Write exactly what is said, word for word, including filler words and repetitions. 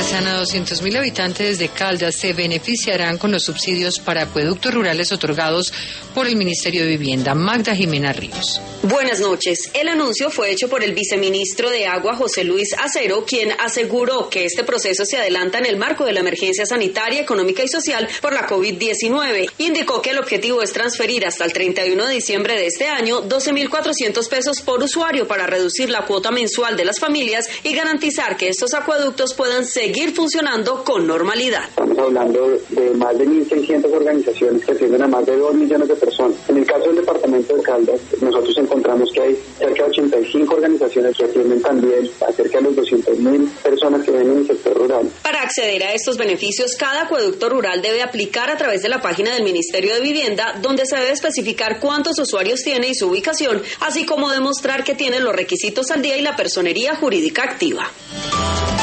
alcanzan a doscientos mil habitantes de Caldas se beneficiarán con los subsidios para acueductos rurales otorgados por el Ministerio de Vivienda. Magda Jimena Ríos. Buenas noches. El anuncio fue hecho por el viceministro de Agua, José Luis Acero, quien aseguró que este proceso se adelanta en el marco de la emergencia sanitaria, económica y social por la COVID diecinueve. Indicó que el objetivo es transferir hasta el treinta y uno de diciembre de este año doce mil cuatrocientos pesos por usuario para reducir la cuota mensual de las familias y garantizar que estos acueductos puedan seguir funcionando con normalidad. Estamos hablando de más de mil seiscientas organizaciones que atienden a más de dos millones de personas. En el caso del departamento de Caldas, nosotros encontramos que hay cerca de ochenta y cinco organizaciones que atienden también a cerca de los doscientas mil personas que viven en el sector rural. Para acceder a estos beneficios, cada acueducto rural debe aplicar a través de la página del Ministerio de Vivienda, donde se debe especificar cuántos usuarios tiene y su ubicación, así como demostrar que tiene los requisitos al día y la personería jurídica activa.